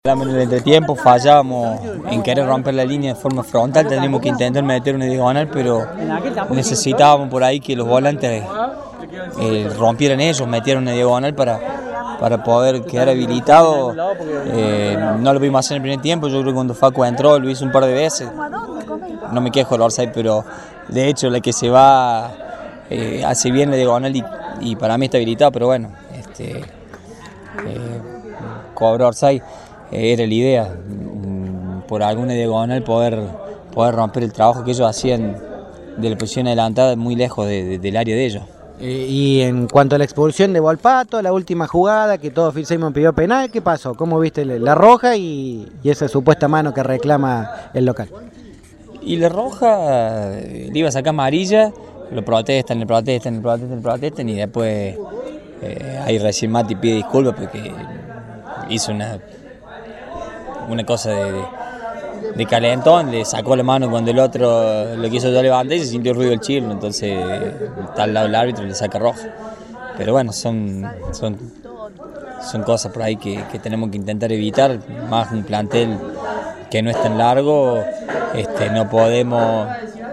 En el entretiempo fallábamos en querer romper la línea de forma frontal, tendríamos que intentar meter una diagonal, pero necesitábamos por ahí que los volantes rompieran ellos, metieran una diagonal para poder quedar habilitado. No lo vimos hacer en el primer tiempo, yo creo que cuando Facu entró lo hizo un par de veces. No me quejo del offside, pero de hecho la que se va hace bien la diagonal y para mí está habilitado, pero bueno, cobró offside. Era la idea, por alguna diagonal poder romper el trabajo que ellos hacían de la posición adelantada muy lejos del área de ellos. Y en cuanto a la expulsión de Volpato, la última jugada que todo Phil Simon pidió penal, ¿qué pasó? ¿Cómo viste la roja y esa supuesta mano que reclama el local? Y la roja le iba a sacar amarilla, lo protestan y después ahí recién Mati pide disculpas porque hizo una cosa de calentón, le sacó la mano cuando el otro lo quiso yo levantar y se sintió ruido el chirlo, entonces está al lado del árbitro y le saca roja. Pero bueno, son cosas por ahí que tenemos que intentar evitar, más un plantel que no es tan largo, no podemos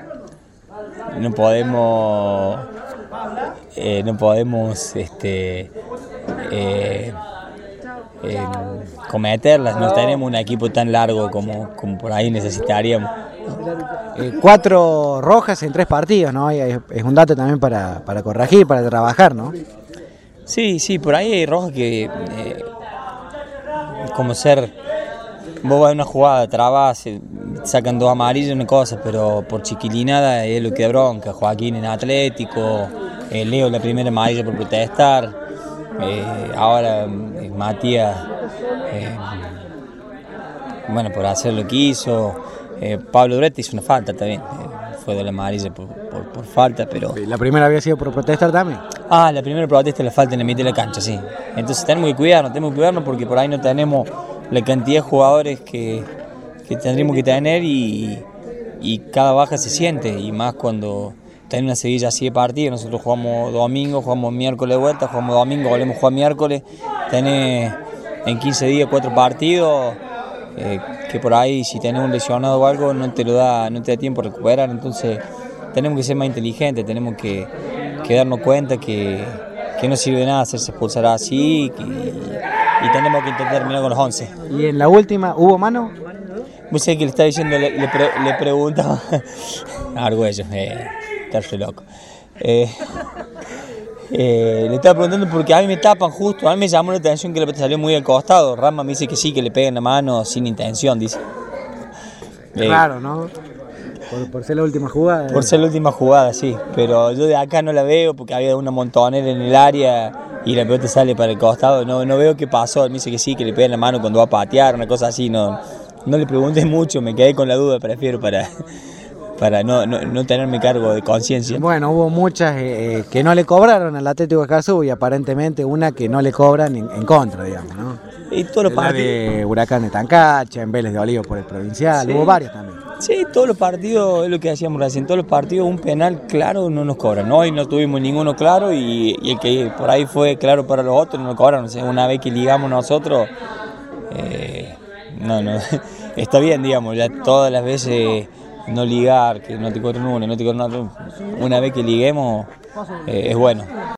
cometerlas, no tenemos un equipo tan largo como por ahí necesitaríamos. 4 rojas en 3 partidos, ¿no? Es un dato también para corregir, para trabajar, ¿no? Sí, por ahí hay rojas que como ser, vos vas a una jugada, trabas, sacan 2 amarillas, una cosa, pero por chiquilinada es lo que da bronca. Joaquín en Atlético, Leo la primera amarilla por protestar. Ahora Matías, bueno, por hacer lo que hizo. Pablo Durete hizo una falta también, fue de la amarilla por falta, pero... ¿La primera había sido por protestar también? La primera protesta la falta en la mitad de la cancha, sí. Entonces tenemos que cuidarnos porque por ahí no tenemos la cantidad de jugadores que tendríamos que tener y cada baja se siente, y más cuando tenés una seguilla así de partidos. Nosotros jugamos domingo, jugamos miércoles de vuelta, jugamos domingo, volvemos a jugar miércoles, tenés en 15 días 4 partidos, que por ahí si tenés un lesionado o algo no te da tiempo a recuperar. Entonces tenemos que ser más inteligentes, tenemos que darnos cuenta que no sirve de nada hacerse expulsar así y tenemos que intentar terminar con los 11. ¿Y en la última hubo mano? Vos sabés que le estaba diciendo, le preguntaba, Argüello, está re loco. Le estaba preguntando porque a mí me tapan justo, a mí me llamó la atención que la pelota salió muy al costado. Rama me dice que sí, que le pegan la mano sin intención, dice. Claro, ¿no? Por ser la última jugada. Por ser la última jugada, sí, pero yo de acá no la veo porque había una montonera en el área y la pelota sale para el costado. No veo qué pasó, él me dice que sí, que le pegan la mano cuando va a patear, una cosa así. No le pregunté mucho, me quedé con la duda, prefiero para no tenerme cargo de conciencia. Bueno, hubo muchas que no le cobraron al Atlético de Escazú y aparentemente una que no le cobran en contra, digamos, ¿no? Y todos los partidos. De Huracán de Tancacha, en Vélez de Olivos por el Provincial, sí. Hubo varios también. Sí, todos los partidos, es lo que decíamos recién, todos los partidos un penal claro no nos cobran. Hoy no tuvimos ninguno claro y el que por ahí fue claro para los otros no nos cobraron. O sea, una vez que ligamos nosotros, no, está bien, digamos, ya todas las veces no ligar, que no te cobren una vez que liguemos, es bueno.